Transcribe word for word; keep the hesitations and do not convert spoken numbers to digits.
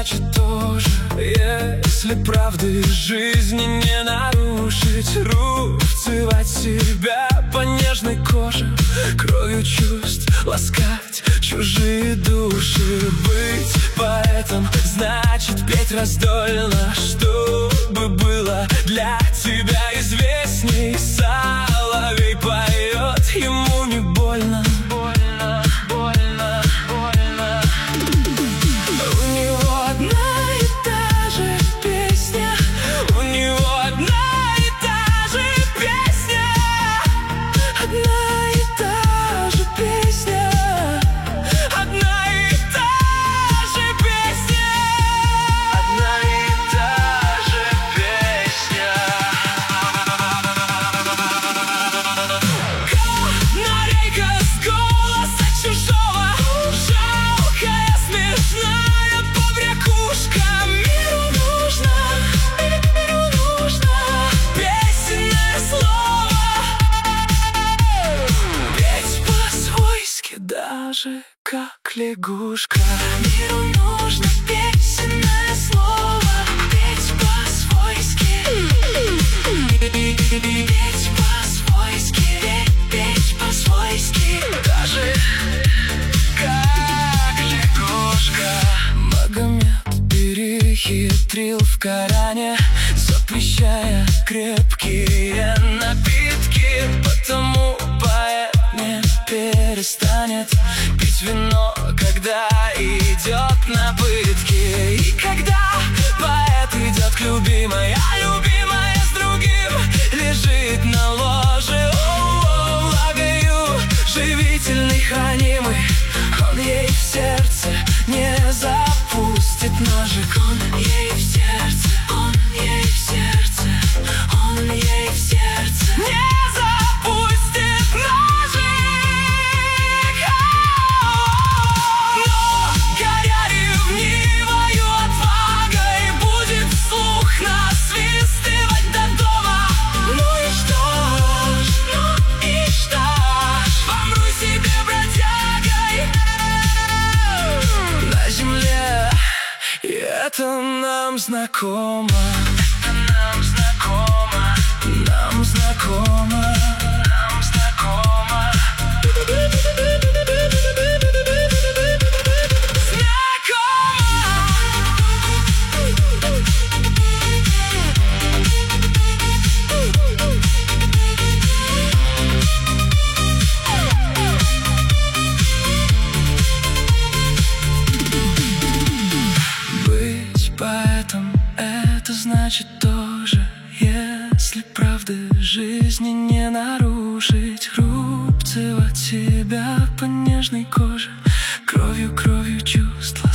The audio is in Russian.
значит тоже. Если правды жизни не нарушить, рубцевать себя по нежной коже, кровью чувств ласкать чужие души. Быть поэтом значит петь раздольно, чтобы было для тебя известней. Соловей поет, ему не больно. Больно, больно, больно. У него одна и та же песня, у него одна и та же песня, одна и та же песня, одна и та же песня, одна и та же песня. Канарейка с голоса чужого, жалкая, смешная побрякушка. Миру нужно, миру нужно песенное слово, петь по-свойски, даже как лягушка. Миру нужно песенное слово, петь по-свойски, петь по-свойски, петь по-свойски, даже как лягушка. Магомед перехитрил в Коране, запрещая крепкие напитки, потому поэт не перестанет пить вино, когда идет на пытки. И когда поэт идет к любимой, а любимая с другим лежит на ложе, о-о-о, влагою живительный хранимый, он ей в сердце не запустит ножик. Он ей в сердце, он ей в сердце, он ей в сердце не запустит ножик. Но горя ревнивою отвагой будет вслух насвистывать до дома. Ну и что ж, ну и что ж, помру себе бродягой на земле, и это нам знакомо. Это нам знакомо, нам знакомо, нам знакомо. Быть поэтом — это значит тоже, если правды жизни не нарушить, рубцевать себя по нежной коже, кровью, кровью чувств